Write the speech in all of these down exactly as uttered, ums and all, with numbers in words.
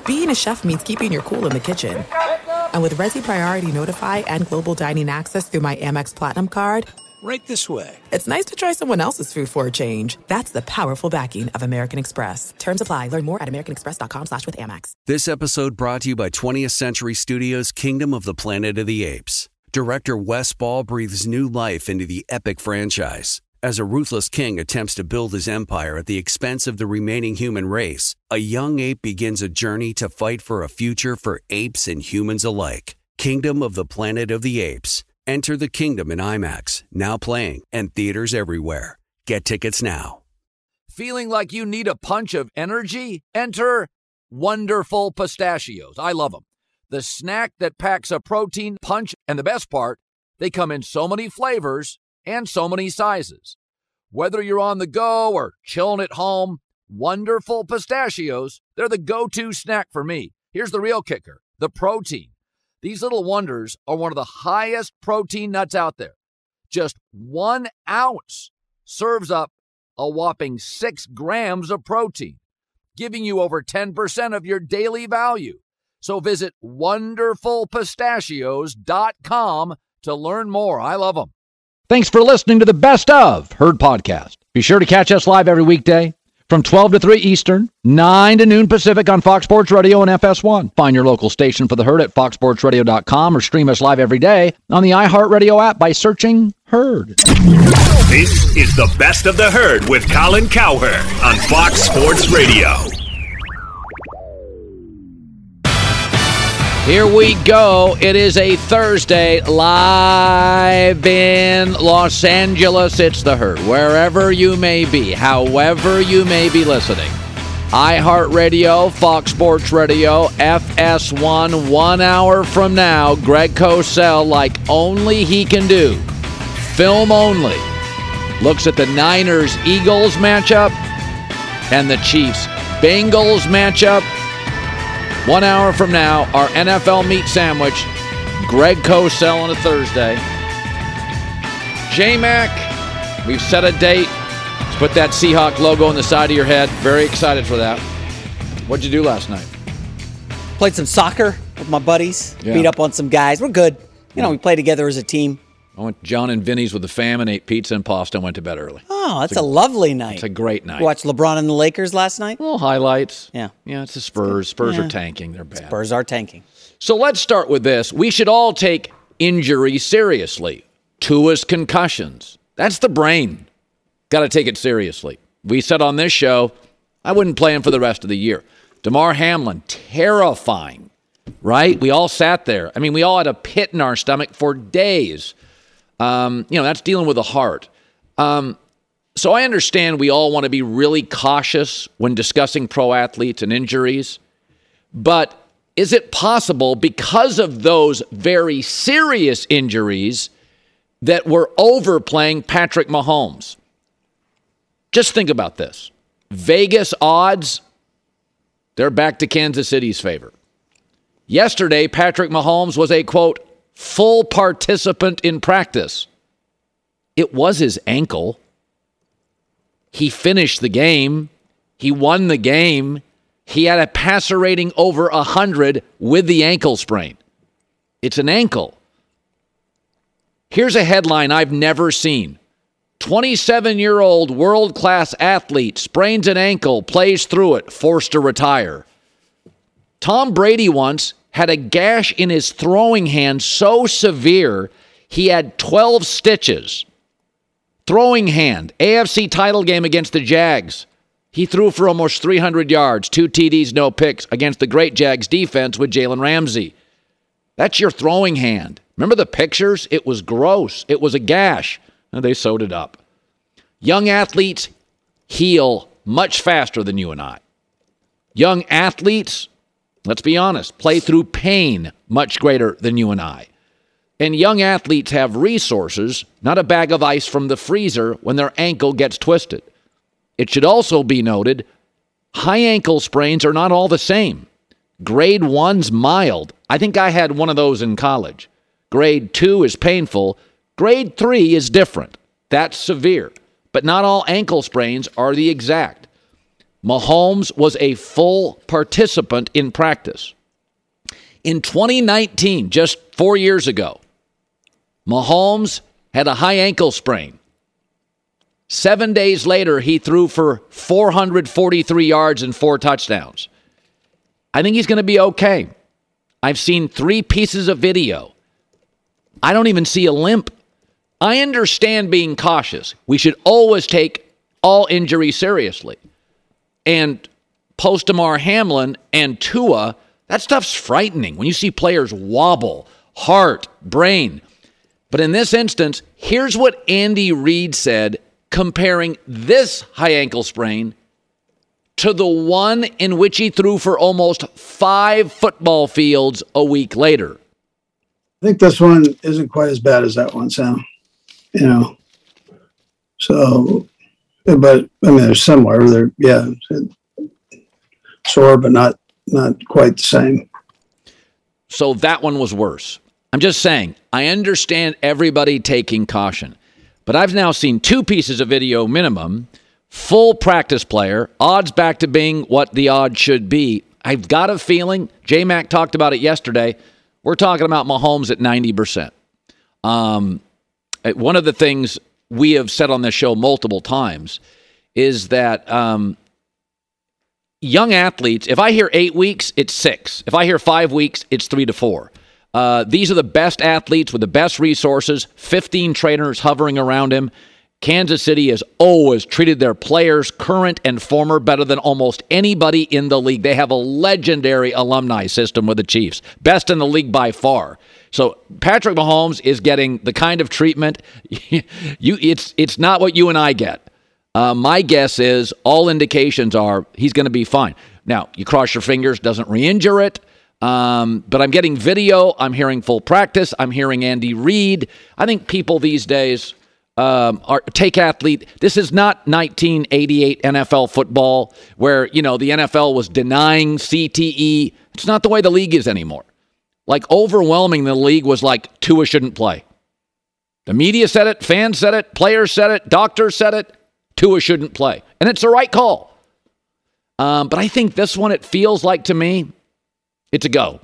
being a chef means keeping your cool in the kitchen. And with Resi Priority Notify and Global Dining Access through my Amex Platinum card, right this way. It's nice to try someone else's food for a change. That's the powerful backing of American Express. Terms apply. Learn more at americanexpress.com slash with Amex. This episode brought to you by twentieth Century Studios' Kingdom of the Planet of the Apes. Director Wes Ball breathes new life into the epic franchise. As a ruthless king attempts to build his empire at the expense of the remaining human race, a young ape begins a journey to fight for a future for apes and humans alike. Kingdom of the Planet of the Apes. Enter the kingdom in IMAX, now playing, and theaters everywhere. Get tickets now. Feeling like you need a punch of energy? Enter Wonderful Pistachios. I love them. The snack that packs a protein punch, and the best part, they come in so many flavors and so many sizes. Whether you're on the go or chilling at home, Wonderful Pistachios, they're the go-to snack for me. Here's the real kicker, the protein. These little wonders are one of the highest protein nuts out there. Just one ounce serves up a whopping six grams of protein, giving you over ten percent of your daily value. So visit wonderful pistachios dot com to learn more. I love them. Thanks for listening to the Best of Herd Podcast. Be sure to catch us live every weekday from twelve to three Eastern, nine to noon Pacific on Fox Sports Radio and F S one. Find your local station for the Herd at fox sports radio dot com or stream us live every day on the iHeartRadio app by searching Herd. This is the Best of the Herd with Colin Cowherd on Fox Sports Radio. Here we go. It is a Thursday, live in Los Angeles. It's the Herd. Wherever you may be, however you may be listening. iHeartRadio, Fox Sports Radio, F S one, one hour from now. Greg Cosell, like only he can do. Film only. Looks at the Niners-Eagles matchup and the Chiefs-Bengals matchup. One hour from now, our N F L meat sandwich, Greg Cosell on a Thursday. J-Mac, we've set a date. Let's put that Seahawk logo on the side of your head. Very excited for that. What'd you do last night? Played some soccer with my buddies. Yeah. Beat up on some guys. We're good. You know, we play together as a team. I went to John and Vinny's with the fam and ate pizza and pasta and went to bed early. Oh, that's it's a, a lovely night. It's a great night. You watched LeBron and the Lakers last night? Little highlights. Yeah. Yeah, it's the Spurs. Spurs yeah. are tanking. They're bad. Spurs are tanking. So let's start with this. We should all take injury seriously. Tua's concussions. That's the brain. Got to take it seriously. We said on this show, I wouldn't play him for the rest of the year. Damar Hamlin, terrifying, right? We all sat there. I mean, we all had a pit in our stomach for days. Um, you know, that's dealing with the heart. Um, so I understand we all want to be really cautious when discussing pro athletes and injuries. But is it possible, because of those very serious injuries, that we're overplaying Patrick Mahomes? Just think about this. Vegas odds, they're back to Kansas City's favor. Yesterday, Patrick Mahomes was a, quote, full participant in practice. It was his ankle. He finished the game. He won the game. He had a passer rating over one hundred with the ankle sprain. It's an ankle. Here's a headline I've never seen. twenty-seven-year-old world-class athlete sprains an ankle, plays through it, forced to retire. Tom Brady once had a gash in his throwing hand so severe he had twelve stitches. Throwing hand, A F C title game against the Jags. He threw for almost three hundred yards, two T Ds, no picks, against the great Jags defense with Jalen Ramsey. That's your throwing hand. Remember the pictures? It was gross. It was a gash. And they sewed it up. Young athletes heal much faster than you and I. Young athletes, let's be honest, play through pain much greater than you and I. And young athletes have resources, not a bag of ice from the freezer when their ankle gets twisted. It should also be noted, high ankle sprains are not all the same. Grade one's mild. I think I had one of those in college. Grade two is painful. Grade three is different. That's severe. But not all ankle sprains are the exact. Mahomes was a full participant in practice. In twenty nineteen, just four years ago, Mahomes had a high ankle sprain. Seven days later, he threw for four hundred forty-three yards and four touchdowns. I think he's going to be okay. I've seen three pieces of video. I don't even see a limp. I understand being cautious. We should always take all injuries seriously. And post-Damar Hamlin and Tua, that stuff's frightening. When you see players wobble, heart, brain. But in this instance, here's what Andy Reid said comparing this high ankle sprain to the one in which he threw for almost five football fields a week later. I think this one isn't quite as bad as that one, Sam. You know, so, but I mean, they're similar. They're, yeah, sore, but not, not quite the same. So that one was worse. I'm just saying, I understand everybody taking caution, but I've now seen two pieces of video minimum, full practice player, odds back to being what the odds should be. I've got a feeling, J-Mac talked about it yesterday, we're talking about Mahomes at ninety percent. Um, one of the things we have said on this show multiple times is that um, young athletes, if I hear eight weeks, it's six. If I hear five weeks, it's three to four. Uh, these are the best athletes with the best resources, fifteen trainers hovering around him. Kansas City has always treated their players, current and former, better than almost anybody in the league. They have a legendary alumni system with the Chiefs, best in the league by far. So Patrick Mahomes is getting the kind of treatment you. It's it's not what you and I get. Uh, my guess is all indications are he's going to be fine. Now you cross your fingers, doesn't re-injure it. Um, but I'm getting video. I'm hearing full practice. I'm hearing Andy Reid. I think people these days. Um, are, take athlete. This is not nineteen eighty-eight N F L football where, you know, the N F L was denying C T E. It's not the way the league is anymore. Like, overwhelming the league was like, Tua shouldn't play. The media said it, fans said it, players said it, doctors said it, Tua shouldn't play. And it's the right call. Um, but I think this one, it feels like to me, it's a go.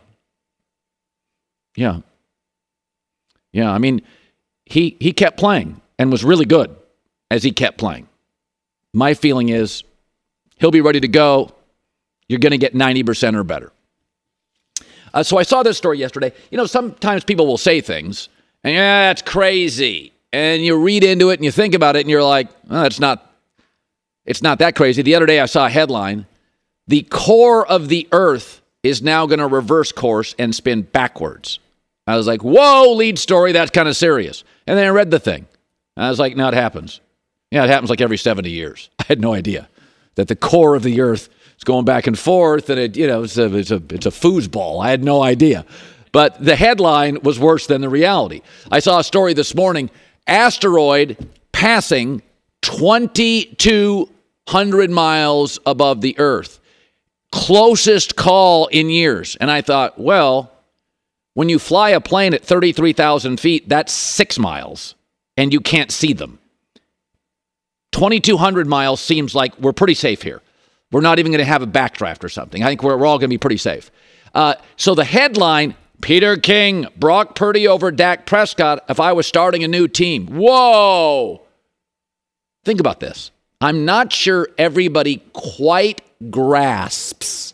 Yeah. Yeah, I mean, he he kept playing. And was really good as he kept playing. My feeling is he'll be ready to go. You're going to get ninety percent or better. Uh, so I saw this story yesterday. You know, sometimes people will say things, and yeah, that's crazy. And you read into it and you think about it, and you're like, oh, it's not, it's not that crazy. The other day I saw a headline, the core of the earth is now going to reverse course and spin backwards. I was like, whoa, lead story, that's kind of serious. And then I read the thing. I was like, no, it happens. Yeah, it happens like every seventy years. I had no idea that the core of the earth is going back and forth, and it, you know, it's a, it's a, it's a foosball. I had no idea. But the headline was worse than the reality. I saw a story this morning, asteroid passing twenty-two hundred miles above the earth. Closest call in years. And I thought, well, when you fly a plane at thirty-three thousand feet, that's six miles. And you can't see them. twenty-two hundred miles seems like we're pretty safe here. We're not even going to have a backdraft or something. I think we're, we're all going to be pretty safe. Uh, so the headline, Peter King, Brock Purdy over Dak Prescott if I was starting a new team. Whoa! Think about this. I'm not sure everybody quite grasps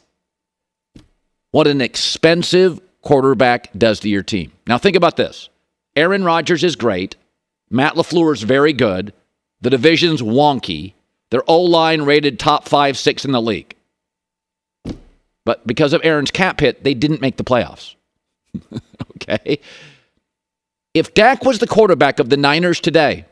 what an expensive quarterback does to your team. Now think about this. Aaron Rodgers is great. Matt LaFleur is very good. The division's wonky. Their O-line rated top five, six in the league. But because of Aaron's cap hit, they didn't make the playoffs. Okay? If Dak was the quarterback of the Niners today,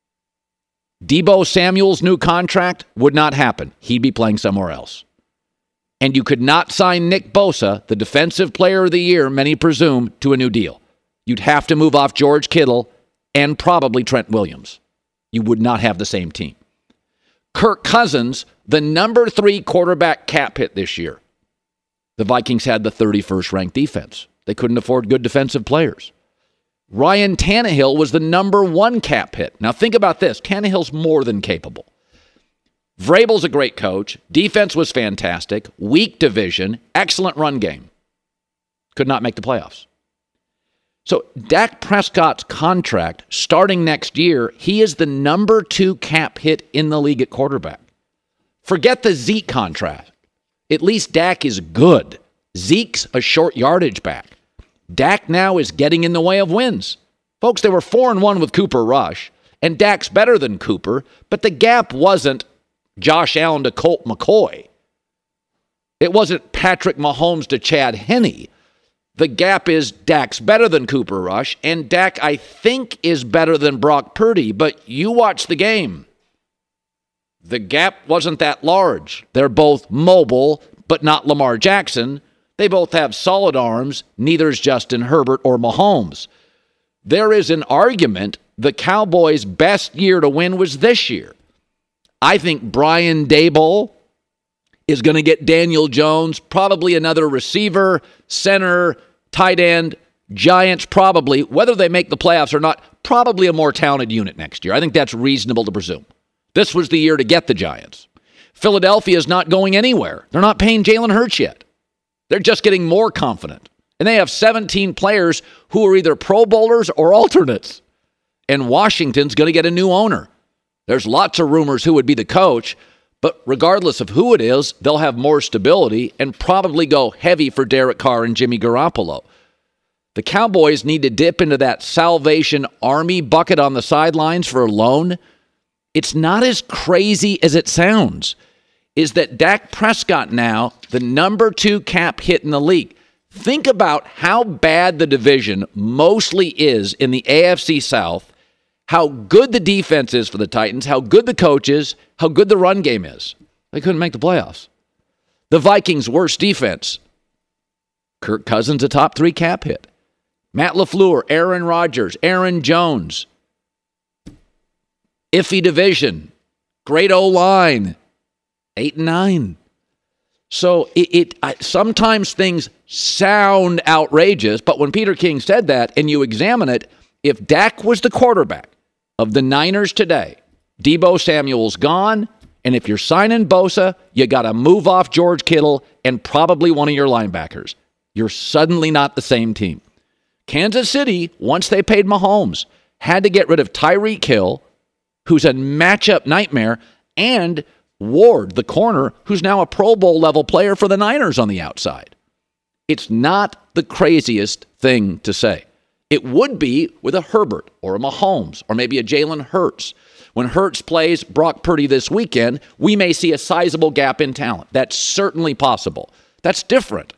Deebo Samuel's new contract would not happen. He'd be playing somewhere else. And you could not sign Nick Bosa, the defensive player of the year, many presume, to a new deal. You'd have to move off George Kittle and probably Trent Williams. You would not have the same team. Kirk Cousins, the number three quarterback cap hit this year. The Vikings had the thirty-first ranked defense. They couldn't afford good defensive players. Ryan Tannehill was the number one cap hit. Now think about this. Tannehill's more than capable. Vrabel's a great coach. Defense was fantastic. Weak division. Excellent run game. Could not make the playoffs. So Dak Prescott's contract, starting next year, he is the number two cap hit in the league at quarterback. Forget the Zeke contract. At least Dak is good. Zeke's a short yardage back. Dak now is getting in the way of wins. Folks, they were four and one with Cooper Rush, and Dak's better than Cooper, but the gap wasn't Josh Allen to Colt McCoy. It wasn't Patrick Mahomes to Chad Henne. The gap is Dak's better than Cooper Rush, and Dak, I think, is better than Brock Purdy, but you watch the game. The gap wasn't that large. They're both mobile, but not Lamar Jackson. They both have solid arms. Neither is Justin Herbert or Mahomes. There is an argument the Cowboys' best year to win was this year. I think Brian Daboll is going to get Daniel Jones, probably another receiver, center, tight end. Giants probably, whether they make the playoffs or not, probably a more talented unit next year. I think that's reasonable to presume. This was the year to get the Giants. Philadelphia is not going anywhere. They're not paying Jalen Hurts yet. They're just getting more confident. And they have seventeen players who are either Pro Bowlers or alternates. And Washington's going to get a new owner. There's lots of rumors who would be the coach, but regardless of who it is, they'll have more stability and probably go heavy for Derek Carr and Jimmy Garoppolo. The Cowboys need to dip into that Salvation Army bucket on the sidelines for a loan. It's not as crazy as it sounds. Is that Dak Prescott now the number two cap hit in the league? Think about how bad the division mostly is in the A F C South, how good the defense is for the Titans, how good the coach is, how good the run game is. They couldn't make the playoffs. The Vikings' worst defense. Kirk Cousins, a top three cap hit. Matt LaFleur, Aaron Rodgers, Aaron Jones. Iffy division. Great O-line. Eight and nine. So it, it I, sometimes things sound outrageous, but when Peter King said that and you examine it, if Dak was the quarterback of the Niners today, Deebo Samuel's gone, and if you're signing Bosa, you got to move off George Kittle and probably one of your linebackers. You're suddenly not the same team. Kansas City, once they paid Mahomes, had to get rid of Tyreek Hill, who's a matchup nightmare, and Ward, the corner, who's now a Pro Bowl level player for the Niners on the outside. It's not the craziest thing to say. It would be with a Herbert or a Mahomes or maybe a Jalen Hurts. When Hurts plays Brock Purdy this weekend, we may see a sizable gap in talent. That's certainly possible. That's different.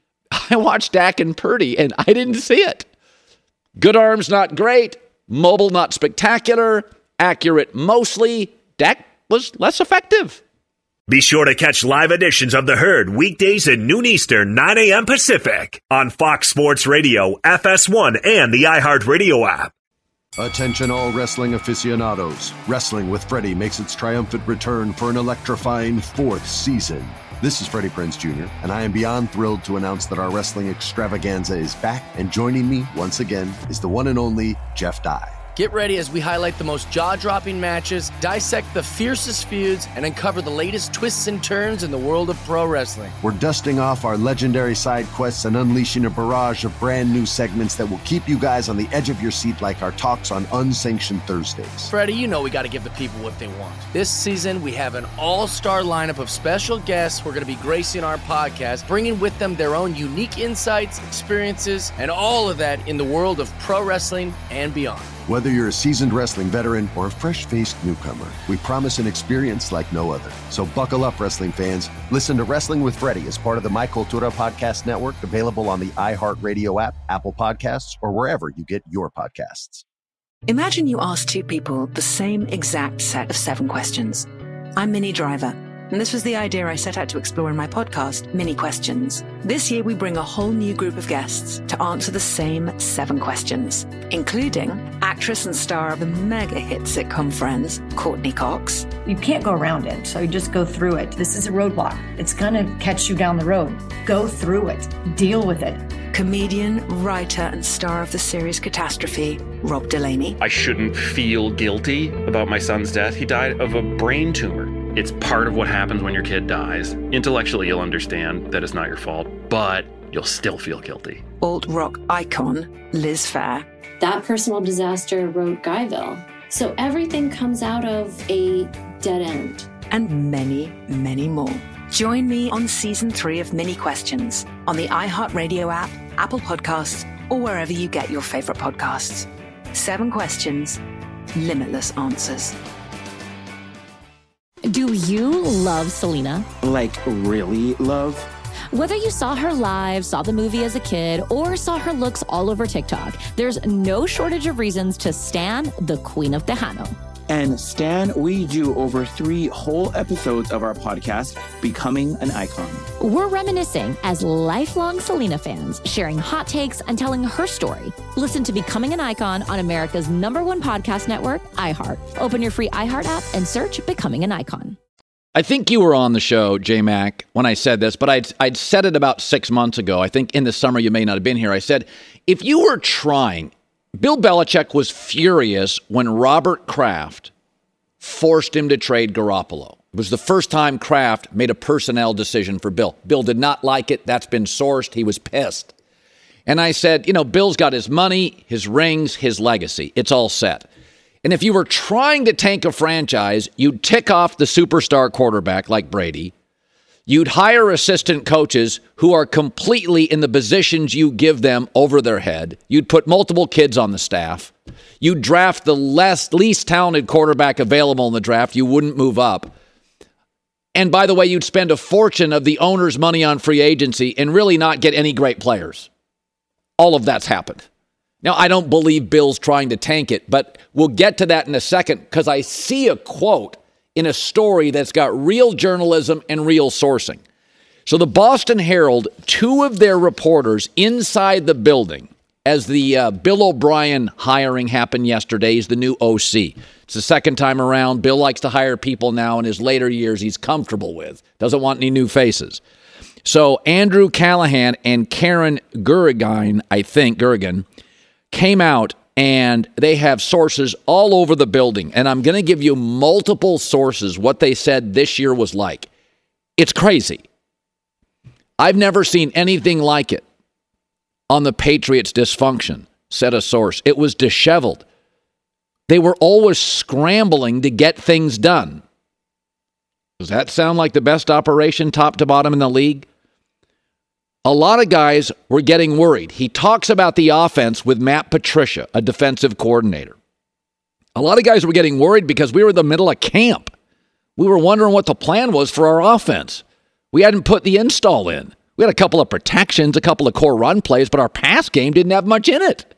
I watched Dak and Purdy, and I didn't see it. Good arms, not great. Mobile, not spectacular. Accurate mostly. Dak was less effective. Be sure to catch live editions of The Herd weekdays at noon Eastern, nine a.m. Pacific on Fox Sports Radio, F S one, and the iHeartRadio app. Attention all wrestling aficionados. Wrestling with Freddie makes its triumphant return for an electrifying fourth season. This is Freddie Prinze Junior, and I am beyond thrilled to announce that our wrestling extravaganza is back, and joining me once again is the one and only Jeff Dye. Get ready as we highlight the most jaw-dropping matches, dissect the fiercest feuds, and uncover the latest twists and turns in the world of pro wrestling. We're dusting off our legendary side quests and unleashing a barrage of brand new segments that will keep you guys on the edge of your seat like our talks on Unsanctioned Thursdays. Freddie, you know we got to give the people what they want. This season, we have an all-star lineup of special guests who are going to be gracing our podcast, bringing with them their own unique insights, experiences, and all of that in the world of pro wrestling and beyond. Whether you're a seasoned wrestling veteran or a fresh-faced newcomer, we promise an experience like no other. So buckle up, wrestling fans. Listen to Wrestling with Freddie as part of the My Cultura Podcast Network, available on the iHeartRadio app, Apple Podcasts, or wherever you get your podcasts. Imagine you ask two people the same exact set of seven questions. I'm Minnie Driver, and this was the idea I set out to explore in my podcast, Mini Questions. This year, we bring a whole new group of guests to answer the same seven questions, including actress and star of the mega hit sitcom Friends, Courtney Cox. You can't go around it, so you just go through it. This is a roadblock. It's going to catch you down the road. Go through it. Deal with it. Comedian, writer, and star of the series Catastrophe, Rob Delaney. I shouldn't feel guilty about my son's death. He died of a brain tumor. It's part of what happens when your kid dies. Intellectually, you'll understand that it's not your fault, but you'll still feel guilty. Alt-rock icon Liz Phair. That personal disaster wrote Guyville. So everything comes out of a dead end. And many, many more. Join me on season three of Mini Questions on the iHeartRadio app, Apple Podcasts, or wherever you get your favorite podcasts. Seven questions, limitless answers. Do you love Selena? Like, really love? Whether you saw her live, saw the movie as a kid, or saw her looks all over TikTok, there's no shortage of reasons to stan the Queen of Tejano. And Stan, we do over three whole episodes of our podcast, Becoming an Icon. We're reminiscing as lifelong Selena fans, sharing hot takes and telling her story. Listen to Becoming an Icon on America's number one podcast network, iHeart. Open your free iHeart app and search Becoming an Icon. I think you were on the show, J-Mac, when I said this, but I'd, I'd said it about six months ago. I think in the summer you may not have been here. I said, if you were trying... Bill Belichick was furious when Robert Kraft forced him to trade Garoppolo. It was the first time Kraft made a personnel decision for Bill. Bill did not like it. That's been sourced. He was pissed. And I said, you know, Bill's got his money, his rings, his legacy. It's all set. And if you were trying to tank a franchise, you'd tick off the superstar quarterback like Brady. You'd hire assistant coaches who are completely in the positions you give them over their head. You'd put multiple kids on the staff. You'd draft the less, least talented quarterback available in the draft. You wouldn't move up. And by the way, you'd spend a fortune of the owner's money on free agency and really not get any great players. All of that's happened. Now, I don't believe Bill's trying to tank it, but we'll get to that in a second because I see a quote in a story that's got real journalism and real sourcing. So the Boston Herald, two of their reporters inside the building, as the uh, Bill O'Brien hiring happened yesterday, he's the new O C. It's the second time around. Bill likes to hire people now in his later years he's comfortable with. Doesn't want any new faces. So Andrew Callahan and Karen Gurrigan, I think, Gurrigan, came out and they have sources all over the building. And I'm going to give you multiple sources what they said this year was like. It's crazy. I've never seen anything like it on the Patriots' dysfunction, said a source. It was disheveled. They were always scrambling to get things done. Does that sound like the best operation top to bottom in the league? A lot of guys were getting worried. He talks about the offense with Matt Patricia, a defensive coordinator. A lot of guys were getting worried because we were in the middle of camp. We were wondering what the plan was for our offense. We hadn't put the install in. We had a couple of protections, a couple of core run plays, but our pass game didn't have much in it.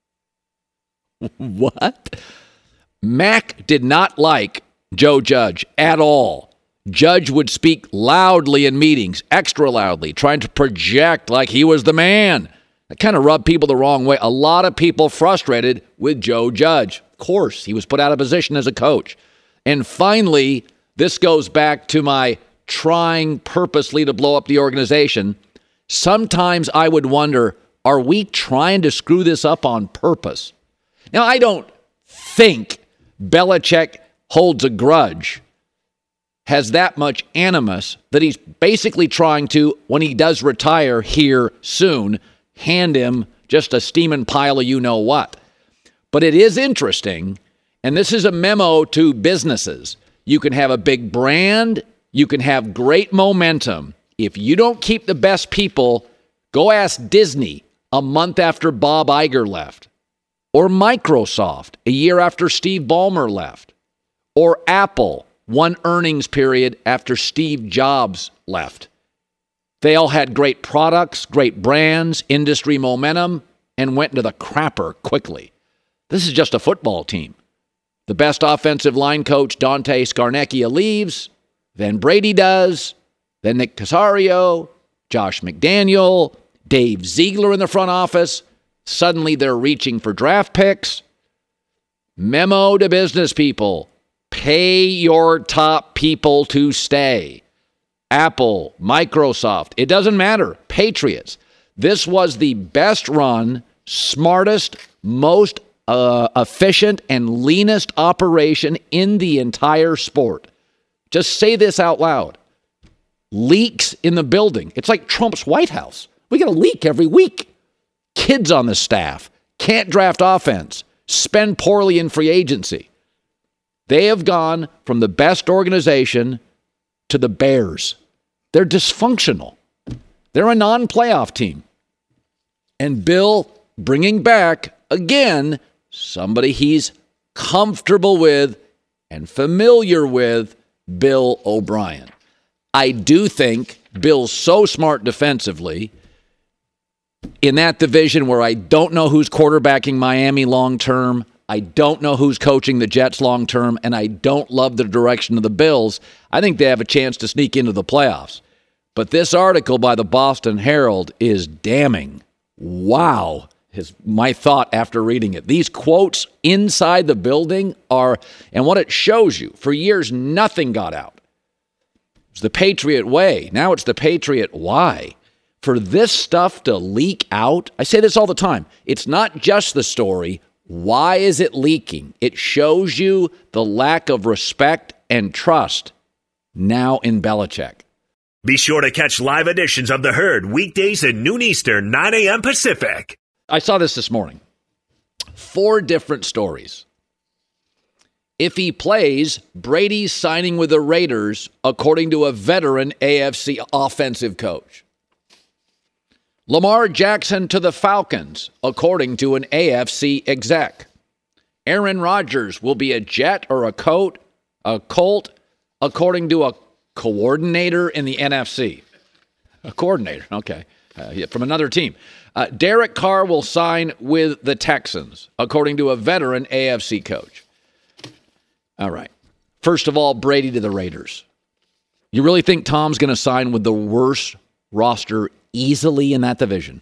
What? Mac did not like Joe Judge at all. Judge would speak loudly in meetings, extra loudly, trying to project like he was the man. That kind of rubbed people the wrong way. A lot of people frustrated with Joe Judge. Of course, he was put out of position as a coach. And finally, this goes back to my trying purposely to blow up the organization. Sometimes I would wonder, are we trying to screw this up on purpose? Now, I don't think Belichick holds a grudge, has that much animus that he's basically trying to, when he does retire here soon, hand him just a steaming pile of you-know-what. But it is interesting, and this is a memo to businesses. You can have a big brand, you can have great momentum. If you don't keep the best people, go ask Disney a month after Bob Iger left, or Microsoft a year after Steve Ballmer left, or Apple one earnings period after Steve Jobs left. They all had great products, great brands, industry momentum, and went into the crapper quickly. This is just a football team. The best offensive line coach, Dante Scarnecchia, leaves. Then Brady does. Then Nick Casario, Josh McDaniel, Dave Ziegler in the front office. Suddenly they're reaching for draft picks. Memo to business people. Pay your top people to stay. Apple, Microsoft, it doesn't matter. Patriots. This was the best run, smartest, most uh, efficient, and leanest operation in the entire sport. Just say this out loud. Leaks in the building. It's like Trump's White House. We get a leak every week. Kids on the staff. Can't draft offense. Spend poorly in free agency. They have gone from the best organization to the Bears. They're dysfunctional. They're a non-playoff team. And Bill bringing back, again, somebody he's comfortable with and familiar with, Bill O'Brien. I do think Bill's so smart defensively in that division where I don't know who's quarterbacking Miami long-term, I don't know who's coaching the Jets long-term, and I don't love the direction of the Bills. I think they have a chance to sneak into the playoffs. But this article by the Boston Herald is damning. Wow, is my thought after reading it. These quotes inside the building are, and what it shows you, for years nothing got out. It was the Patriot way. Now it's the Patriot why. For this stuff to leak out, I say this all the time, it's not just the story. Why is it leaking? It shows you the lack of respect and trust now in Belichick. Be sure to catch live editions of The Herd weekdays at noon Eastern, nine a.m. Pacific. I saw this this morning. Four different stories. If he plays, Brady's signing with the Raiders, according to a veteran A F C offensive coach. Lamar Jackson to the Falcons, according to an A F C exec. Aaron Rodgers will be a Jet or a Colt, a Colt, according to a coordinator in the N F C. A coordinator, okay, uh, yeah, from another team. Uh, Derek Carr will sign with the Texans, according to a veteran A F C coach. All right. First of all, Brady to the Raiders. You really think Tom's going to sign with the worst roster easily in that division?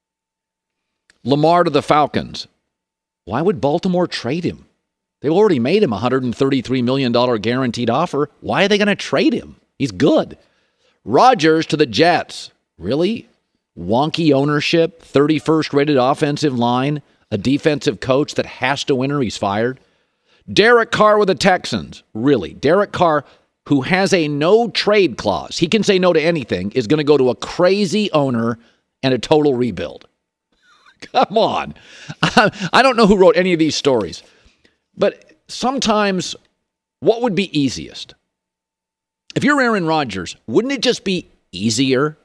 Lamar to the Falcons. Why would Baltimore trade him? They've already made him a one hundred thirty-three million dollars guaranteed offer. Why are they going to trade him? He's good. Rodgers to the Jets. Really? Wonky ownership, thirty-first rated offensive line, a defensive coach that has to win or he's fired. Derek Carr with the Texans. Really? Derek Carr, who has a no-trade clause, he can say no to anything, is going to go to a crazy owner and a total rebuild. Come on. I don't know who wrote any of these stories, but sometimes what would be easiest? If you're Aaron Rodgers, wouldn't it just be easier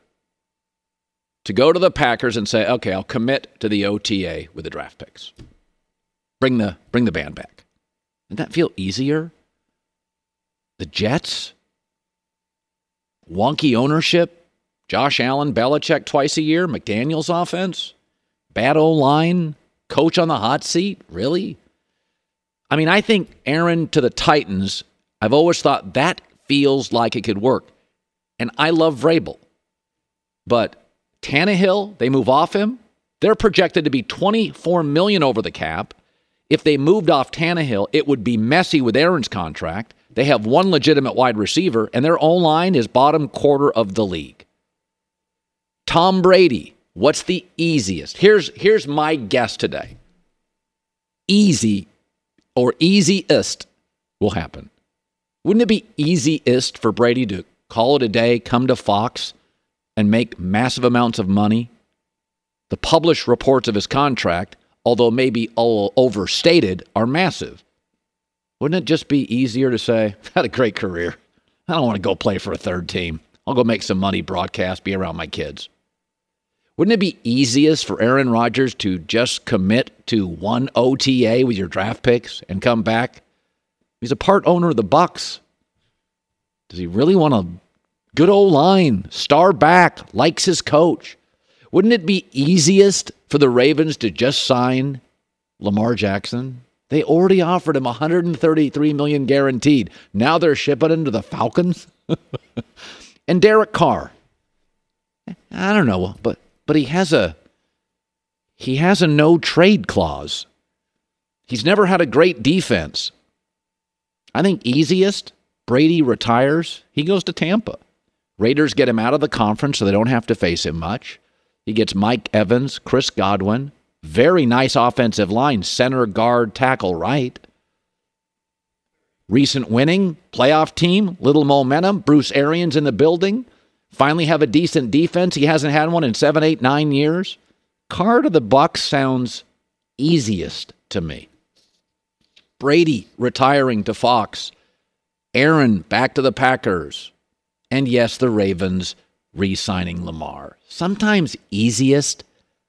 to go to the Packers and say, okay, I'll commit to the O T A with the draft picks. Bring the, bring the band back. Doesn't that feel easier? The Jets? Wonky ownership? Josh Allen, Belichick twice a year? McDaniels offense? Bad O-line? Coach on the hot seat? Really? I mean, I think Aaron to the Titans, I've always thought that feels like it could work. And I love Vrabel. But Tannehill, they move off him. They're projected to be twenty-four million dollars over the cap. If they moved off Tannehill, it would be messy with Aaron's contract. They have one legitimate wide receiver, and their O-line is bottom quarter of the league. Tom Brady, what's the easiest? Here's, here's my guess today. Easy or easiest will happen. Wouldn't it be easiest for Brady to call it a day, come to Fox, and make massive amounts of money? The published reports of his contract, although maybe all overstated, are massive. Wouldn't it just be easier to say, I've had a great career. I don't want to go play for a third team. I'll go make some money, broadcast, be around my kids. Wouldn't it be easiest for Aaron Rodgers to just commit to one O T A with your draft picks and come back? He's a part owner of the Bucs. Does he really want a good old line, star back, likes his coach? Wouldn't it be easiest for the Ravens to just sign Lamar Jackson? They already offered him one hundred thirty-three million dollars guaranteed. Now they're shipping him to the Falcons? And Derek Carr. I don't know, but but he has a he has a no trade clause. He's never had a great defense. I think easiest, Brady retires, he goes to Tampa. Raiders get him out of the conference so they don't have to face him much. He gets Mike Evans, Chris Godwin, very nice offensive line, center, guard, tackle, right. recent winning, playoff team, little momentum. Bruce Arians in the building. Finally have a decent defense. He hasn't had one in seven, eight, nine years. Carr to the Bucs sounds easiest to me. Brady retiring to Fox. Aaron back to the Packers. And yes, the Ravens re-signing Lamar. Sometimes easiest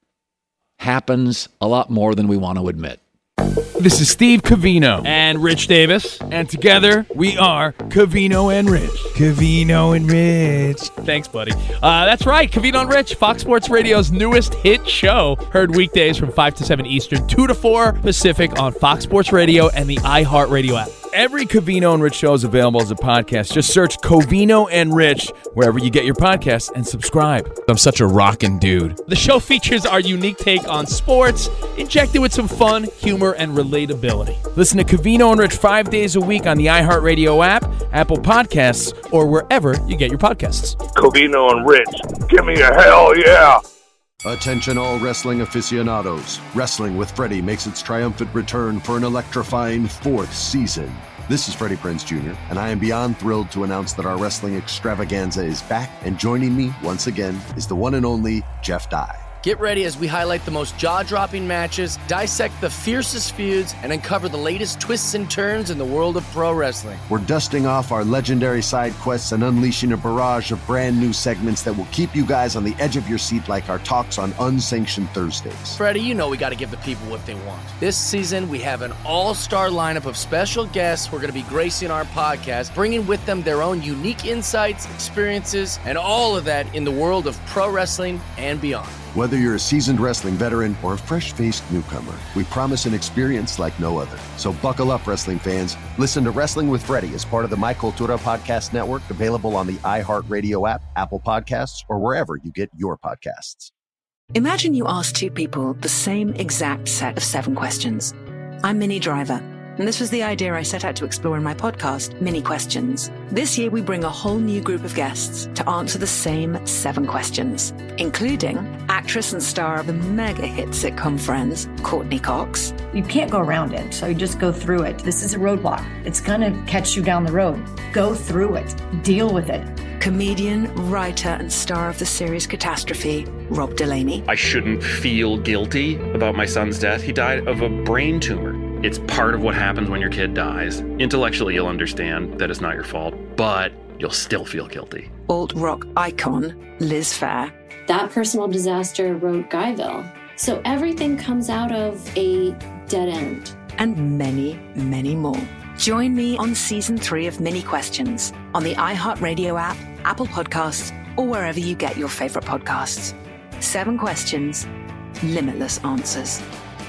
happens a lot more than we want to admit. This is Steve Covino and Rich Davis, and together we are Covino and Rich. Covino and Rich. Thanks, buddy. Uh, that's right, Covino and Rich, Fox Sports Radio's newest hit show. Heard weekdays from five to seven Eastern, two to four Pacific on Fox Sports Radio and the iHeartRadio app. Every Covino and Rich show is available as a podcast. Just search Covino and Rich wherever you get your podcasts and subscribe. I'm such a rockin' dude. The show features our unique take on sports, injected with some fun, humor, and relatability. Listen to Covino and Rich five days a week on the iHeartRadio app, Apple Podcasts, or wherever you get your podcasts. Covino and Rich, give me a hell yeah! Attention all wrestling aficionados. Wrestling with Freddie makes its triumphant return for an electrifying fourth season. This is Freddie Prinze Junior, and I am beyond thrilled to announce that our wrestling extravaganza is back, and joining me once again is the one and only Jeff Dye. Get ready as we highlight the most jaw-dropping matches, dissect the fiercest feuds, and uncover the latest twists and turns in the world of pro wrestling. We're dusting off our legendary side quests and unleashing a barrage of brand new segments that will keep you guys on the edge of your seat like our talks on Unsanctioned Thursdays. Freddie, you know we got to give the people what they want. This season, we have an all-star lineup of special guests who are going to be gracing our podcast, bringing with them their own unique insights, experiences, and all of that in the world of pro wrestling and beyond. Whether you're a seasoned wrestling veteran or a fresh-faced newcomer, we promise an experience like no other. So buckle up, wrestling fans. Listen to Wrestling with Freddie as part of the My Cultura Podcast Network, available on the iHeartRadio app, Apple Podcasts, or wherever you get your podcasts. Imagine you ask two people the same exact set of seven questions. I'm Minnie Driver, and this was the idea I set out to explore in my podcast, Mini Questions. This year, we bring a whole new group of guests to answer the same seven questions, including actress and star of the mega hit sitcom Friends, Courtney Cox. You can't go around it, so you just go through it. This is a roadblock. It's going to catch you down the road. Go through it. Deal with it. Comedian, writer, and star of the series Catastrophe, Rob Delaney. I shouldn't feel guilty about my son's death. He died of a brain tumor. It's part of what happens when your kid dies. Intellectually, you'll understand that it's not your fault, but you'll still feel guilty. Alt rock icon, Liz Phair. That personal disaster wrote Guyville. So everything comes out of a dead end. And many, many more. Join me on season three of Mini Questions on the iHeartRadio app, Apple Podcasts, or wherever you get your favorite podcasts. Seven questions, limitless answers.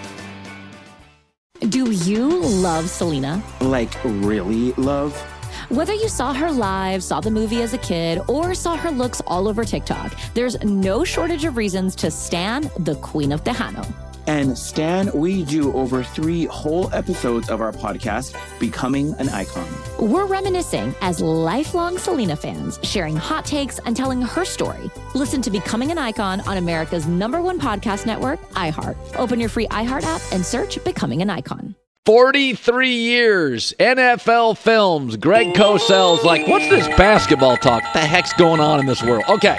Do you love Selena? Like, really love? Whether you saw her live, saw the movie as a kid, or saw her looks all over TikTok, there's no shortage of reasons to stan the Queen of Tejano. And Stan, we do over three whole episodes of our podcast, Becoming an Icon. We're reminiscing as lifelong Selena fans, sharing hot takes and telling her story. Listen to Becoming an Icon on America's number one podcast network, iHeart. Open your free iHeart app and search Becoming an Icon. forty-three years, N F L Films, Greg Cosell's like, what's this basketball talk? What the heck's going on in this world? Okay.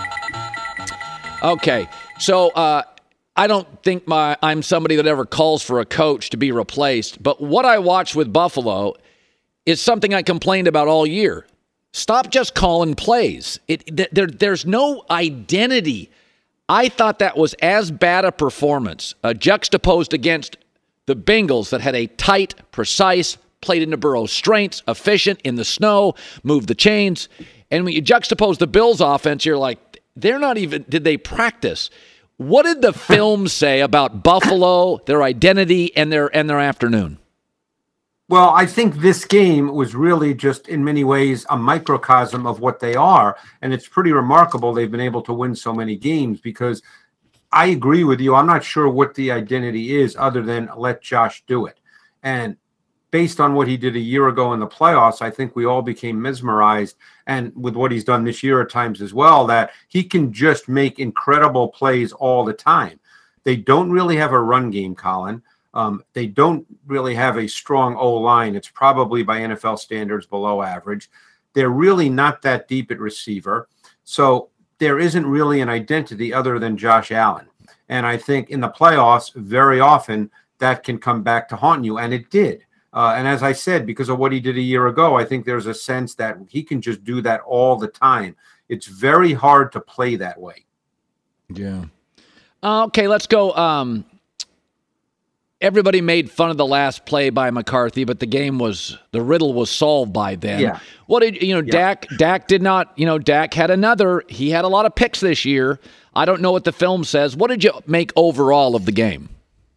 Okay, so, uh, I don't think my I'm somebody that ever calls for a coach to be replaced, but what I watched with Buffalo is something I complained about all year. Stop just calling plays. It there, there's no identity. I thought that was as bad a performance, uh, juxtaposed against the Bengals that had a tight, precise, played into Burrow's strengths, efficient in the snow, moved the chains. And when you juxtapose the Bills' offense, you're like, they're not even, did they practice? What did the film say about Buffalo, their identity, and their and their afternoon? Well, I think this game was really just in many ways a microcosm of what they are. And it's pretty remarkable they've been able to win so many games because I agree with you. I'm not sure what the identity is other than let Josh do it. And based on what he did a year ago in the playoffs, I think we all became mesmerized, and with what he's done this year at times as well, that he can just make incredible plays all the time. They don't really have a run game, Colin. Um, they don't really have a strong O-line. It's probably by N F L standards below average. They're really not that deep at receiver. So there isn't really an identity other than Josh Allen. And I think in the playoffs, very often that can come back to haunt you. And it did. Uh, and as I said, because of what he did a year ago, I think there's a sense that he can just do that all the time. It's very hard to play that way. Yeah. Uh, okay, let's go. Um, everybody made fun of the last play by McCarthy, but the game was, the riddle was solved by then. Yeah. What did, you know, yeah. Dak, Dak did not, you know, Dak had another, he had a lot of picks this year. I don't know what the film says. What did you make overall of the game?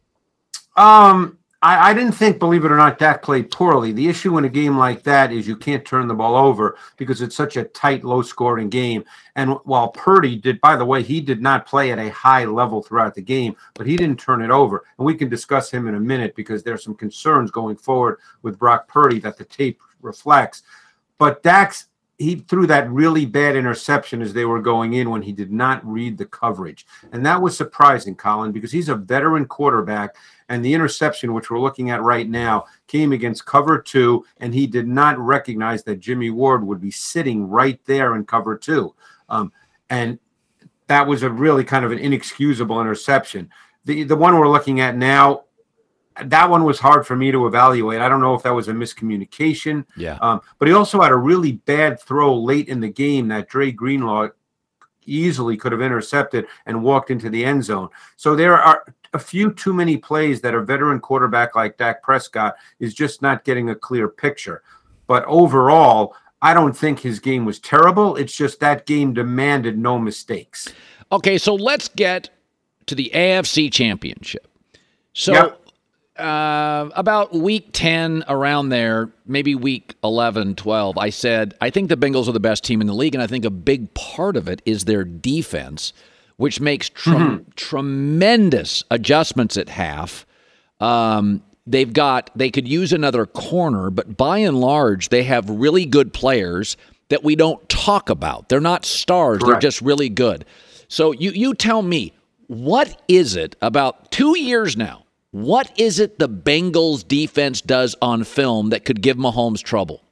Um, I, I didn't think, believe it or not, Dak played poorly. The issue in a game like that is you can't turn the ball over because it's such a tight, low-scoring game. And while Purdy did, by the way, he did not play at a high level throughout the game, but he didn't turn it over. And we can discuss him in a minute because there's some concerns going forward with Brock Purdy that the tape reflects. But Dak's, he threw that really bad interception as they were going in when he did not read the coverage. And that was surprising, Colin, because he's a veteran quarterback. And the interception, which we're looking at right now, came against cover two, and he did not recognize that Jimmy Ward would be sitting right there in cover two. Um, and that was a really kind of an inexcusable interception. The, the one we're looking at now, that one was hard for me to evaluate. I don't know if that was a miscommunication. Yeah. Um, but he also had a really bad throw late in the game that Dre Greenlaw easily could have intercepted and walked into the end zone. So there are a few too many plays that a veteran quarterback like Dak Prescott is just not getting a clear picture. But overall, I don't think his game was terrible. It's just that game demanded no mistakes. Okay, so let's get to the A F C Championship. So Yep. uh, about week ten, around there, maybe week eleven, twelve, I said, I think the Bengals are the best team in the league, and I think a big part of it is their defense, which makes tre- Mm-hmm. tremendous adjustments at half. Um, they've got, they could use another corner, but by and large, they have really good players that we don't talk about. They're not stars. Correct. They're just really good. So you, you tell me, what is it about two years now? What is it the Bengals defense does on film that could give Mahomes trouble?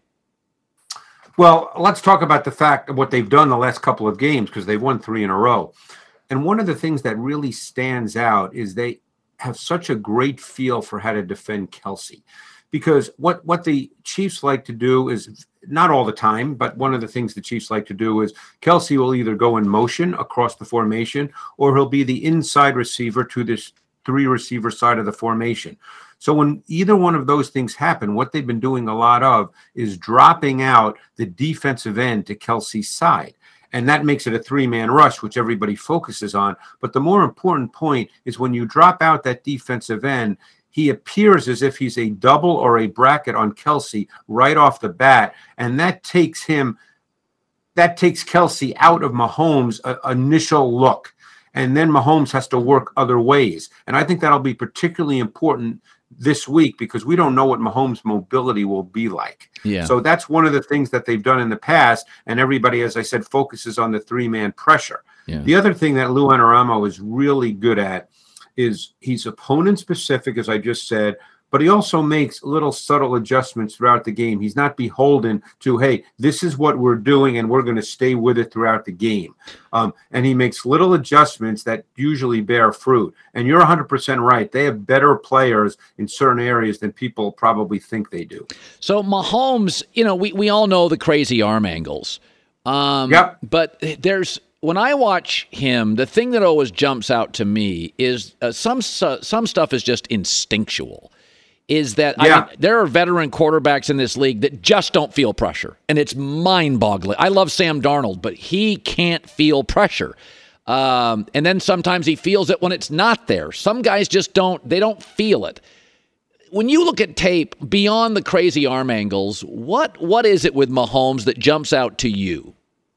Well, let's talk about the fact of what they've done the last couple of games because they've won three in a row. And one of the things that really stands out is they have such a great feel for how to defend Kelsey. Because what, what the Chiefs like to do is, not all the time, but one of the things the Chiefs like to do is Kelsey will either go in motion across the formation or he'll be the inside receiver to this three receiver side of the formation. So when either one of those things happen, what they've been doing a lot of is dropping out the defensive end to Kelsey's side. And that makes it a three-man rush, which everybody focuses on. But the more important point is when you drop out that defensive end, he appears as if he's a double or a bracket on Kelsey right off the bat. And that takes him, that takes Kelsey out of Mahomes' uh, initial look. And then Mahomes has to work other ways. And I think that'll be particularly important this week because we don't know what Mahomes' mobility will be like. Yeah. So that's one of the things that they've done in the past. And everybody, as I said, focuses on the three-man pressure. Yeah. The other thing that Lou Anarumo is really good at is he's opponent-specific, as I just said, but he also makes little subtle adjustments throughout the game. He's not beholden to, hey, this is what we're doing, and we're going to stay with it throughout the game. Um, and he makes little adjustments that usually bear fruit. And you're one hundred percent right. They have better players in certain areas than people probably think they do. So Mahomes, you know, we, we all know the crazy arm angles. Um, Yep. But there's, when I watch him, the thing that always jumps out to me is uh, some some stuff is just instinctual. Is that Yeah. I mean, there are veteran quarterbacks in this league that just don't feel pressure, and it's mind-boggling. I love Sam Darnold, but he can't feel pressure. Um, and then sometimes he feels it when it's not there. Some guys just don't, they don't feel it. When you look at tape, beyond the crazy arm angles, what what is it with Mahomes that jumps out to you?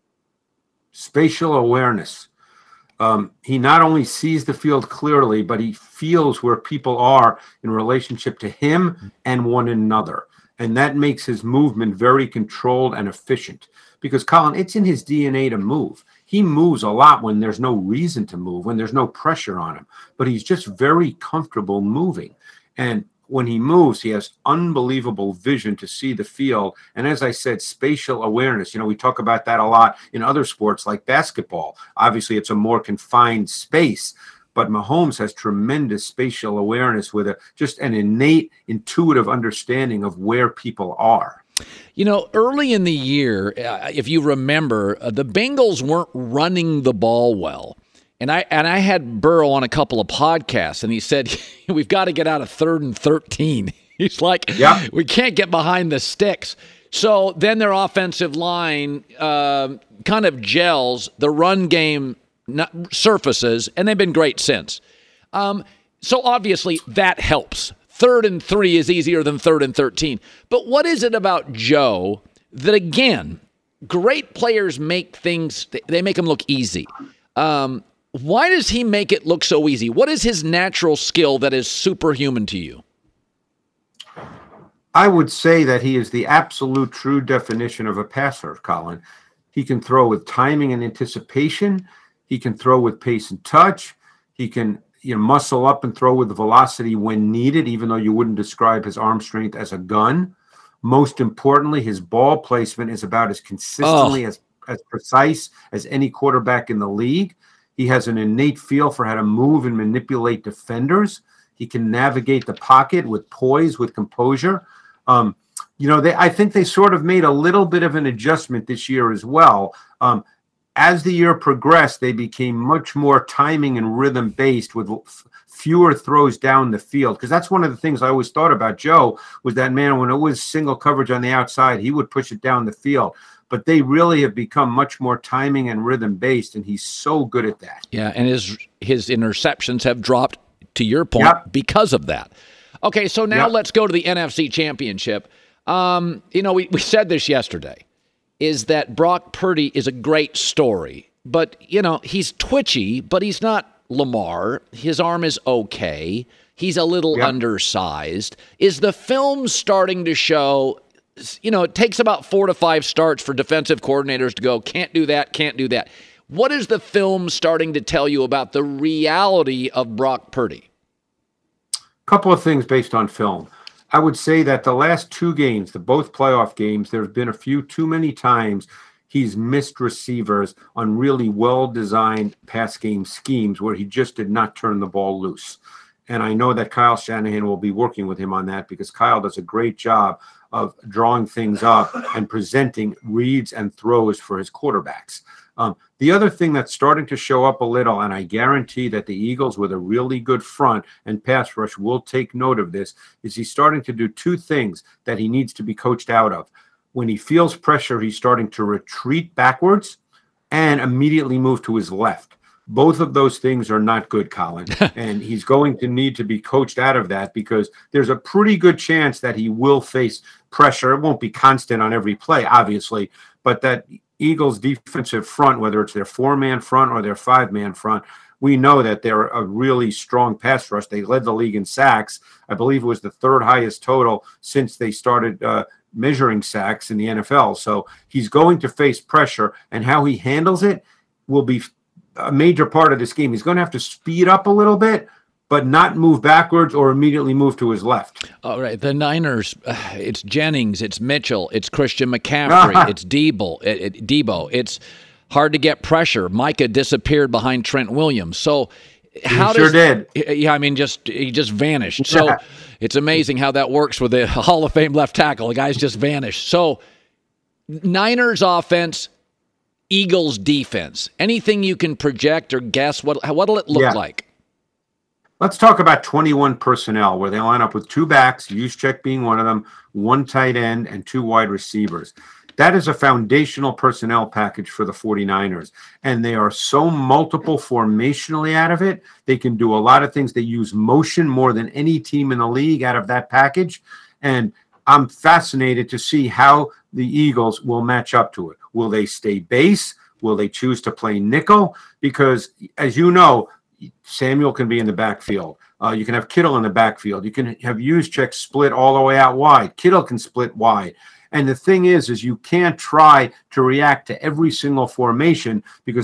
Spatial awareness. Um, he not only sees the field clearly, but he feels where people are in relationship to him and one another. And that makes his movement very controlled and efficient. Because, Colin, it's in his D N A to move. He moves a lot when there's no reason to move, when there's no pressure on him. But he's just very comfortable moving. And when he moves, he has unbelievable vision to see the field. And as I said, spatial awareness. You know, we talk about that a lot in other sports like basketball. Obviously, it's a more confined space. But Mahomes has tremendous spatial awareness with a, just an innate, intuitive understanding of where people are. You know, early in the year, uh, if you remember, uh, the Bengals weren't running the ball well. And I and I had Burrow on a couple of podcasts, and he said, we've got to get out of third and thirteen. He's like, yeah. we can't get behind the sticks. So then their offensive line uh, kind of gels, the run game not, surfaces, and they've been great since. Um, so obviously that helps. Third and three is easier than third and thirteen. But what is it about Joe that, again, great players make things, they make them look easy. Um Why does he make it look so easy? What is his natural skill that is superhuman to you? I would say that he is the absolute true definition of a passer, Colin. He can throw with timing and anticipation. He can throw with pace and touch. He can, you know, muscle up and throw with velocity when needed, even though you wouldn't describe his arm strength as a gun. Most importantly, his ball placement is about as consistently oh. as, as precise as any quarterback in the league. He has an innate feel for how to move and manipulate defenders. He can navigate the pocket with poise, with composure. Um, you know, they, I think they sort of made a little bit of an adjustment this year as well. Um, as the year progressed, they became much more timing and rhythm based with f- fewer throws down the field. Because that's one of the things I always thought about Joe was that, man, when it was single coverage on the outside, he would push it down the field. But they really have become much more timing and rhythm based, and he's so good at that. Yeah, and his his interceptions have dropped, to your point, yep. because of that. Okay, so now yep. let's go to the N F C Championship. Um, you know, we, we said this yesterday, is that Brock Purdy is a great story. But, you know, he's twitchy, but he's not Lamar. His arm is okay. He's a little yep. undersized. Is the film starting to show... You know, it takes about four to five starts for defensive coordinators to go, can't do that, can't do that. What is the film starting to tell you about the reality of Brock Purdy? A couple of things based on film. I would say that the last two games, the both playoff games, there have been a few too many times he's missed receivers on really well-designed pass game schemes where he just did not turn the ball loose. And I know that Kyle Shanahan will be working with him on that because Kyle does a great job of drawing things up and presenting reads and throws for his quarterbacks. Um, the other thing that's starting to show up a little, and I guarantee that the Eagles with a really good front and pass rush will take note of this, is he's starting to do two things that he needs to be coached out of. When he feels pressure, he's starting to retreat backwards and immediately move to his left. Both of those things are not good, Colin, and he's going to need to be coached out of that because there's a pretty good chance that he will face pressure. It won't be constant on every play, obviously, but that Eagles defensive front, whether it's their four-man front or their five-man front, we know that they're a really strong pass rush. They led the league in sacks. I believe it was the third highest total since they started uh, measuring sacks in the N F L. So he's going to face pressure, and how he handles it will be a major part of this game. He's going to have to speed up a little bit, but not move backwards or immediately move to his left. All right. The Niners, uh, it's Jennings, it's Mitchell, it's Christian McCaffrey, it's Debo, it, it, Debo. It's hard to get pressure. Micah disappeared behind Trent Williams. So how he does, sure did. Yeah, I mean, just he just vanished. So it's amazing how that works with the Hall of Fame left tackle. The guy's just vanished. So Niners offense, Eagles defense. Anything you can project or guess? What what'll it look yeah. like? Let's talk about twenty-one personnel, where they line up with two backs, Juszczyk being one of them, one tight end, and two wide receivers. That is a foundational personnel package for the 49ers, and they are so multiple formationally out of it. They can do a lot of things. They use motion more than any team in the league out of that package, and I'm fascinated to see how the Eagles will match up to it. Will they stay base? Will they choose to play nickel? Because, as you know, Samuel can be in the backfield. Uh, you can have Kittle in the backfield. You can have Juszczyk split all the way out wide. Kittle can split wide. And the thing is, is you can't try to react to every single formation because that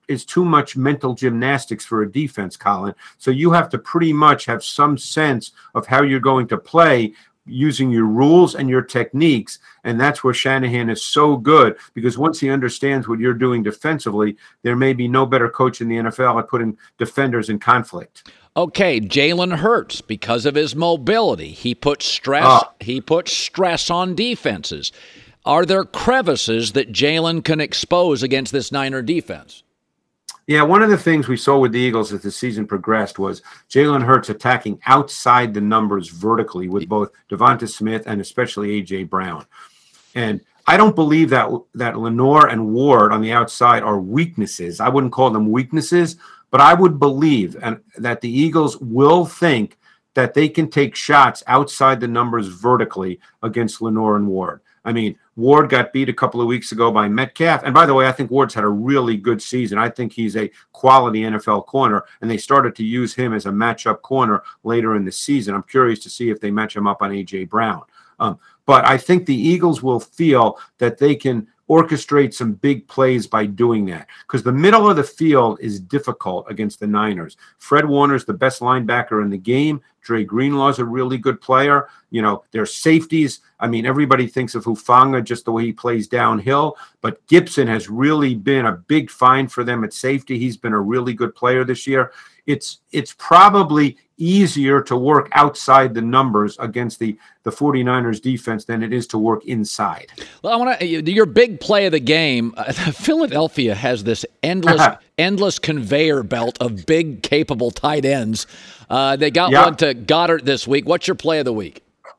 is too much mental gymnastics for a defense, Colin. So you have to pretty much have some sense of how you're going to play using your rules and your techniques. And that's where Shanahan is so good, because once he understands what you're doing defensively, there may be no better coach in the N F L at putting defenders in conflict. Okay, Jalen Hurts, because of his mobility, he puts stress. Oh. He puts stress on defenses. Are there crevices that Jalen can expose against this Niner defense? Yeah, one of the things we saw with the Eagles as the season progressed was Jalen Hurts attacking outside the numbers vertically with both Devonta Smith and especially A J Brown. And I don't believe that that Lenoir and Ward on the outside are weaknesses. I wouldn't call them weaknesses, but I would believe and that the Eagles will think that they can take shots outside the numbers vertically against Lenoir and Ward. I mean, Ward got beat a couple of weeks ago by Metcalf. And by the way, I think Ward's had a really good season. I think he's a quality N F L corner, and they started to use him as a matchup corner later in the season. I'm curious to see if they match him up on A J Brown. Um, but I think the Eagles will feel that they can orchestrate some big plays by doing that, because the middle of the field is difficult against the Niners. Fred Warner's the best linebacker in the game. Dre Greenlaw's a really good player. You know, their safeties. I mean, everybody thinks of Hufanga just the way he plays downhill, but Gibson has really been a big find for them at safety. He's been a really good player this year. It's it's probably easier to work outside the numbers against the, the 49ers defense than it is to work inside. Well, I want to your big play of the game. Uh, Philadelphia has this endless endless conveyor belt of big, capable tight ends. Uh, they got Yep. one to Goddard this week. What's your play of the week?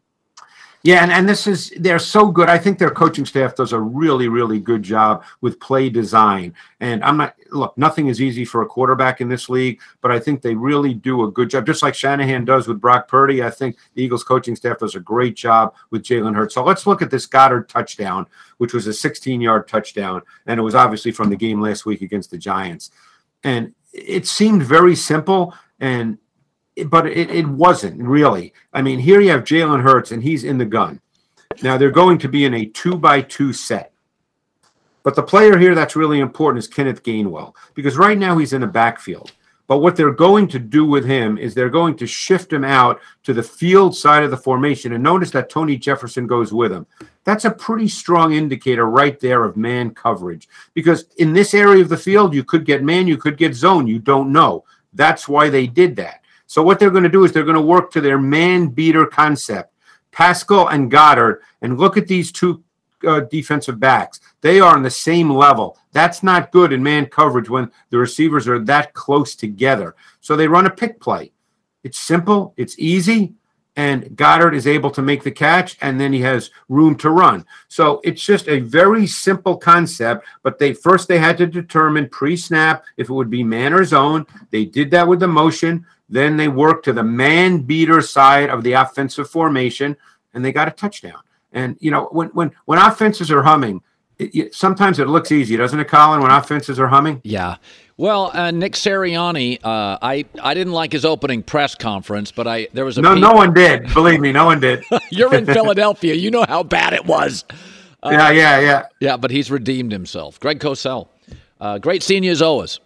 Yeah, and, and this is, they're so good. I think their coaching staff does a really, really good job with play design. And I'm not, look, nothing is easy for a quarterback in this league, but I think they really do a good job. Just like Shanahan does with Brock Purdy, I think the Eagles coaching staff does a great job with Jalen Hurts. So let's look at this Goddard touchdown, which was a sixteen-yard touchdown. And it was obviously from the game last week against the Giants. And it seemed very simple, and but it, it wasn't really. I mean, here you have Jalen Hurts, and he's in the gun. Now, they're going to be in a two-by-two set. But the player here that's really important is Kenneth Gainwell, because right now he's in the backfield. But what they're going to do with him is they're going to shift him out to the field side of the formation. And notice that Tony Jefferson goes with him. That's a pretty strong indicator right there of man coverage, because in this area of the field, you could get man, you could get zone. You don't know. That's why they did that. So what they're going to do is they're going to work to their man beater concept, Pascal and Goddard, and look at these two uh, defensive backs. They are on the same level. That's not good in man coverage when the receivers are that close together. So they run a pick play. It's simple. It's easy. And Goddard is able to make the catch, and then he has room to run. So it's just a very simple concept, but they first they had to determine pre-snap if it would be man or zone. They did that with the motion. Then they worked to the man beater side of the offensive formation, and they got a touchdown. And, you know, when when when offenses are humming, it, it, sometimes it looks easy, doesn't it, Colin, when offenses are humming? Yeah. Well, uh, Nick Sirianni, uh, I, I didn't like his opening press conference, but I there was a No, pe- no one did. Believe me, no one did. You're in Philadelphia. You know how bad it was. Uh, yeah, yeah, yeah. Yeah, but he's redeemed himself. Greg Cosell, uh, great seeing you as always.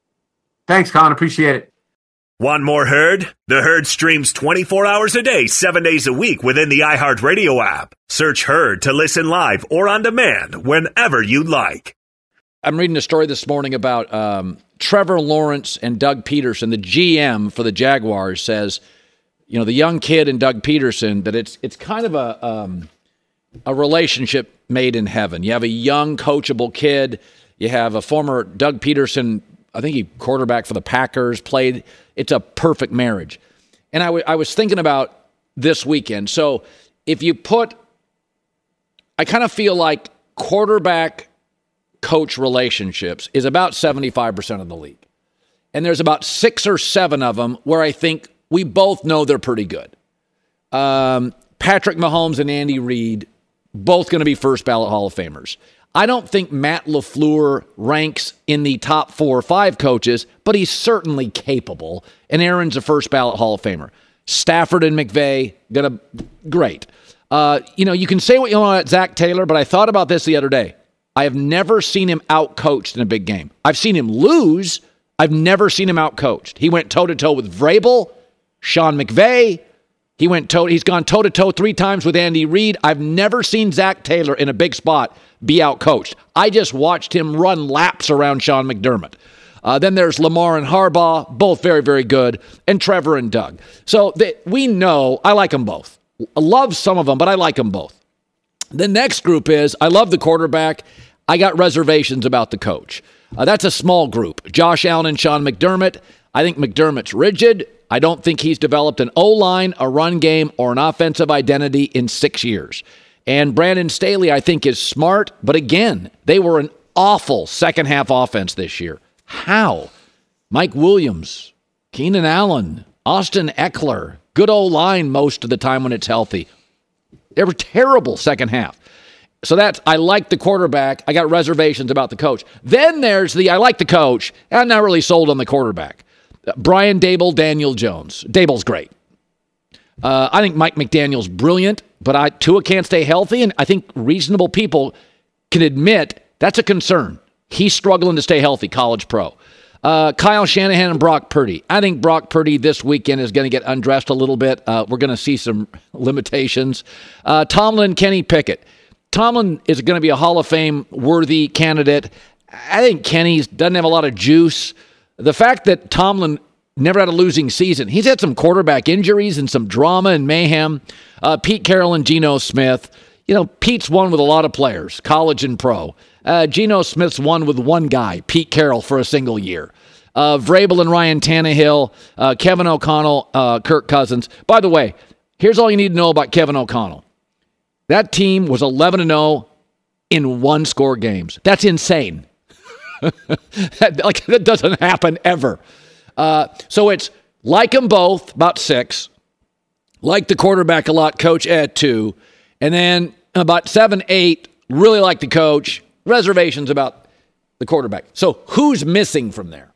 Thanks, Colin. Appreciate it. Want more Herd? The Herd streams twenty-four hours a day, seven days a week within the iHeartRadio app. Search Herd to listen live or on demand whenever you like. I'm reading a story this morning about um, Trevor Lawrence and Doug Peterson. The G M for the Jaguars says, you know, the young kid and Doug Peterson, that it's it's kind of a um, a relationship made in heaven. You have a young, coachable kid. You have a former Doug Peterson, I think he quarterbacked for the Packers, played. It's a perfect marriage. And I, w- I was thinking about this weekend. So if you put, I kind of feel like quarterback coach relationships is about seventy-five percent of the league. And there's about six or seven of them where I think we both know they're pretty good. Um, Patrick Mahomes and Andy Reid, both going to be first ballot Hall of Famers. I don't think Matt LaFleur ranks in the top four or five coaches, but he's certainly capable. And Aaron's a first ballot Hall of Famer. Stafford and McVay, gonna great. Uh, you know, you can say what you want about Zach Taylor, but I thought about this the other day. I have never seen him out-coached in a big game. I've seen him lose. I've never seen him out-coached. He went toe-to-toe with Vrabel, Sean McVay. He went toe. He's gone toe-to-toe three times with Andy Reid. I've never seen Zach Taylor in a big spot be out-coached. I just watched him run laps around Sean McDermott. Uh, then there's Lamar and Harbaugh, both very, very good, and Trevor and Doug. So they, we know, I like them both. I love some of them, but I like them both. The next group is, I love the quarterback. I got reservations about the coach. Uh, that's a small group. Josh Allen and Sean McDermott. I think McDermott's rigid. I don't think he's developed an O-line, a run game, or an offensive identity in six years. And Brandon Staley, I think, is smart. But again, they were an awful second-half offense this year. How? Mike Williams, Keenan Allen, Austin Eckler, good O-line most of the time when it's healthy. They were terrible second half. So that's, I like the quarterback. I got reservations about the coach. Then there's the, I like the coach. I'm not really sold on the quarterback. Brian Daboll, Daniel Jones. Daboll's great. Uh, I think Mike McDaniel's brilliant, but I, Tua can't stay healthy, and I think reasonable people can admit that's a concern. He's struggling to stay healthy, college pro. Uh, Kyle Shanahan and Brock Purdy. I think Brock Purdy this weekend is going to get undressed a little bit. Uh, we're going to see some limitations. Uh, Tomlin, Kenny Pickett. Tomlin is going to be a Hall of Fame worthy candidate. I think Kenny doesn't have a lot of juice. The fact that Tomlin never had a losing season, he's had some quarterback injuries and some drama and mayhem. Uh, Pete Carroll and Geno Smith. You know, Pete's won with a lot of players, college and pro. Uh, Geno Smith's won with one guy, Pete Carroll, for a single year. Uh, Vrabel and Ryan Tannehill, uh, Kevin O'Connell, uh, Kirk Cousins. By the way, here's all you need to know about Kevin O'Connell. That team was eleven and oh in one-score games. That's insane. that, like, that doesn't happen ever. Uh, so it's like them both, about six. Like the quarterback a lot, coach at two. And then about seven, eight, really like the coach. Reservations about the quarterback. So who's missing from there?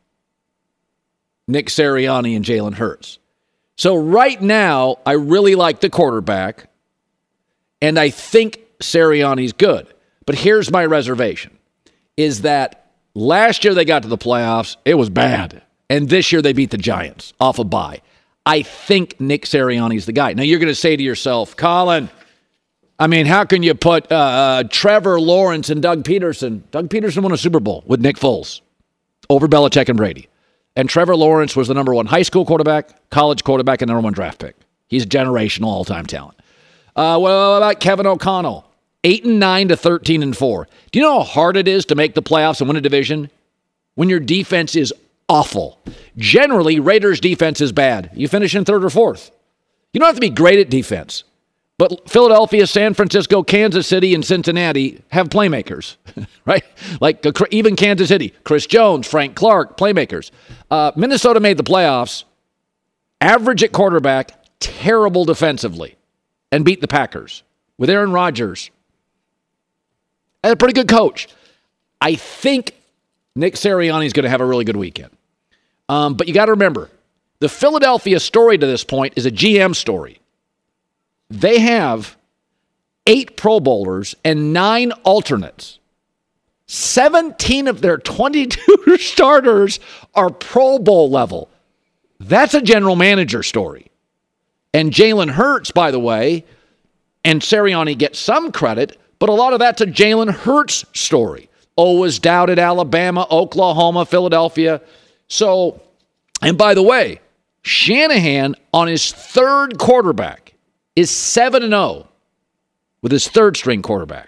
Nick Sirianni and Jalen Hurts. So right now, I really like the quarterback, and I think Sirianni's good. But here's my reservation, is that last year they got to the playoffs, it was bad. And this year they beat the Giants off a bye. I think Nick Sirianni's the guy. Now you're going to say to yourself, Colin, I mean, how can you put uh, uh, Trevor Lawrence and Doug Peterson? Doug Peterson won a Super Bowl with Nick Foles over Belichick and Brady. And Trevor Lawrence was the number one high school quarterback, college quarterback, and number one draft pick. He's generational all-time talent. Uh, what about Kevin O'Connell? Eight and nine to thirteen and four. Do you know how hard it is to make the playoffs and win a division when your defense is awful? Generally, Raiders' defense is bad. You finish in third or fourth. You don't have to be great at defense. But Philadelphia, San Francisco, Kansas City, and Cincinnati have playmakers, right? Like even Kansas City, Chris Jones, Frank Clark, playmakers. Uh, Minnesota made the playoffs, average at quarterback, terrible defensively, and beat the Packers with Aaron Rodgers. And a pretty good coach. I think Nick Sirianni is going to have a really good weekend. Um, but you got to remember, the Philadelphia story to this point is a G M story. They have eight Pro Bowlers and nine alternates. seventeen of their twenty-two starters are Pro Bowl level. That's a general manager story. And Jalen Hurts, by the way, and Sirianni get some credit, but a lot of that's a Jalen Hurts story. Oh, was doubted Alabama, Oklahoma, Philadelphia. So, and by the way, Shanahan on his third quarterback is seven and oh with his third-string quarterback.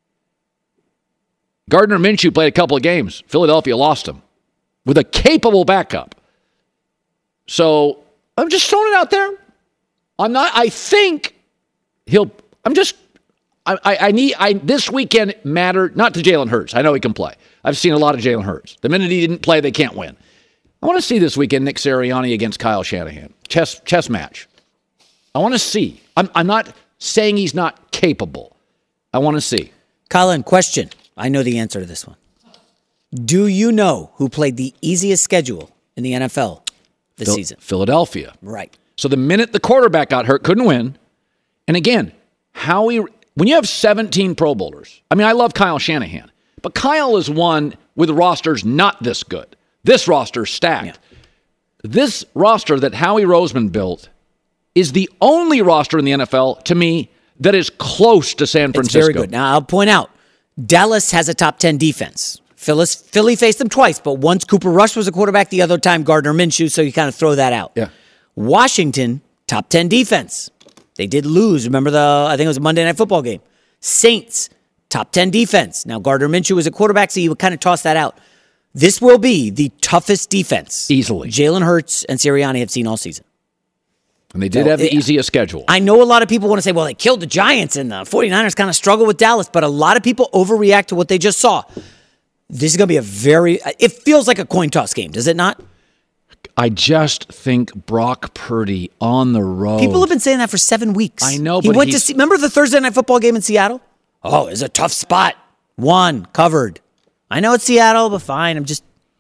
Gardner Minshew played a couple of games. Philadelphia lost him with a capable backup. So I'm just throwing it out there. I'm not, I think he'll, I'm just, I, I, I need, I this weekend mattered, not to Jalen Hurts. I know he can play. I've seen a lot of Jalen Hurts. The minute he didn't play, they can't win. I want to see this weekend Nick Sirianni against Kyle Shanahan. Chess, chess match. I want to see. I'm, I'm not saying he's not capable. I want to see. Colin, question. I know the answer to this one. Do you know who played the easiest schedule in the N F L this Phil- season? Philadelphia. Right. So the minute the quarterback got hurt, couldn't win. And again, how he, when you have seventeen Pro Bowlers, I mean, I love Kyle Shanahan, But Kyle is one with rosters not this good. This roster's stacked. Yeah. This roster that Howie Roseman built is the only roster in the N F L, to me, that is close to San Francisco. It's very good. Now, I'll point out, Dallas has a top ten defense. Phyllis, Philly faced them twice, but once Cooper Rush was a quarterback, the other time Gardner Minshew, so you kind of throw that out. Yeah. Washington, top ten defense. They did lose. Remember the, I think it was a Monday Night Football game. Saints, top ten defense. Now, Gardner Minshew was a quarterback, so you would kind of toss that out. This will be the toughest defense. Easily. Jalen Hurts and Sirianni have seen all season. And they did so, have the it, easiest schedule. I know a lot of people want to say, well, they killed the Giants and the 49ers kind of struggle with Dallas, but a lot of people overreact to what they just saw. This is going to be a very, it feels like a coin toss game, does it not? I just think Brock Purdy on the road. People have been saying that for seven weeks. I know, he but went he's... to see, remember the Thursday Night Football game in Seattle? Oh, it's a tough spot. One, covered. I know it's Seattle, but fine. I'm just,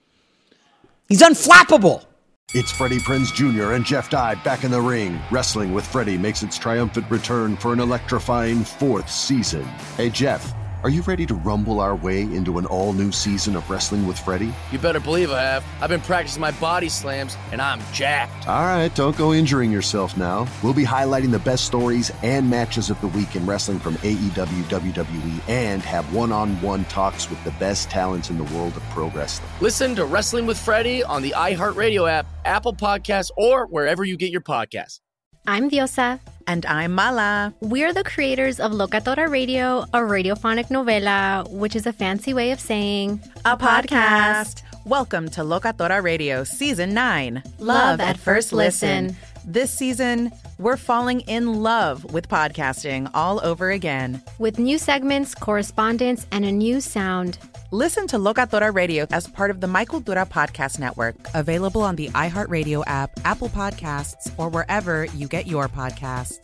he's unflappable. It's Freddie Prinze Junior and Jeff Dye back in the ring. Wrestling with Freddie makes its triumphant return for an electrifying fourth season. Hey, Jeff, are you ready to rumble our way into an all-new season of Wrestling with Freddie? You better believe I have. I've been practicing my body slams, and I'm jacked. All right, don't go injuring yourself now. We'll be highlighting the best stories and matches of the week in wrestling from A E W, W W E, and have one-on-one talks with the best talents in the world of pro wrestling. Listen to Wrestling with Freddie on the iHeartRadio app, Apple Podcasts, or wherever you get your podcasts. I'm Diosa. And I'm Mala. We're the creators of Locatora Radio, a radiophonic novela, which is a fancy way of saying a podcast. Welcome to Locatora Radio Season nine. Love at First Listen. This season, we're falling in love with podcasting all over again. With new segments, correspondence, and a new sound. Listen to Locatora Radio as part of the Michael Dura Podcast Network. Available on the iHeartRadio app, Apple Podcasts, or wherever you get your podcasts.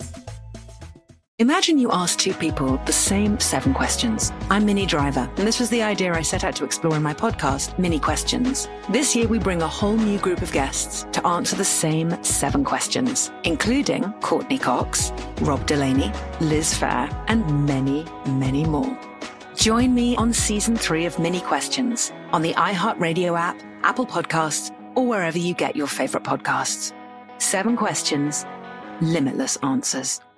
Imagine you ask two people the same seven questions. I'm Minnie Driver, and this was the idea I set out to explore in my podcast, Mini Questions. This year, we bring a whole new group of guests to answer the same seven questions, including Courtney Cox, Rob Delaney, Liz Fair, and many, many more. Join me on season three of Mini Questions on the iHeartRadio app, Apple Podcasts, or wherever you get your favorite podcasts. Seven questions, limitless answers.